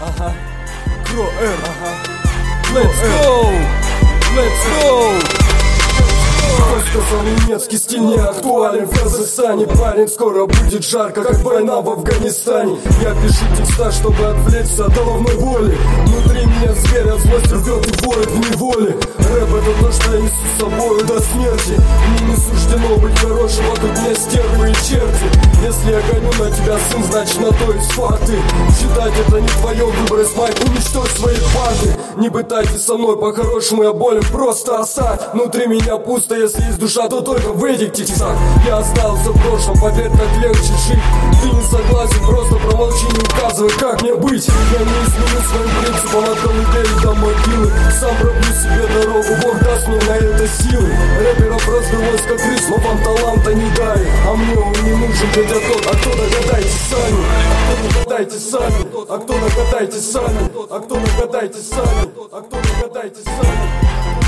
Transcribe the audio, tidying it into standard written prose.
Ага. Кро-Р. Ага. Let's go! Let's go! Кто сказал, немецкий стиль не актуален в Казахстане? Парень, скоро будет жарко, как война в Афганистане. Я пишу текста, чтобы отвлечься от головной боли. Внутри меня зверь от злости рвет и воет в неволе. Рэп — это то, что я несу с собою до смерти. Мне не суждено быть хорошим, вокруг меня стервы и черти. Если я гоню на тебя, сын, значит на то есть факты. Считать это не твое, выбрось майк, уничтожь свои парты. Не пытайтесь со мной, по-хорошему я болен, просто оставь. Внутри меня пусто, если есть душа, то только в этих текстах. Я остался в прошлом, поверь, так легче жить. Ты не согласен, просто промолчи, не указывай, как мне быть. Я не изменю своим принципам от колыбели до могилы. Сам пробью себе дорогу, Бог даст мне на это силы. Рэперов раздалось как рис, но вам таланта не дали. А мне он не нужен, хотя тот, а кто догадайте сами. А кто догадайте сами. А кто догадайте сами. А кто догадайте сами. А кто догадайте сами.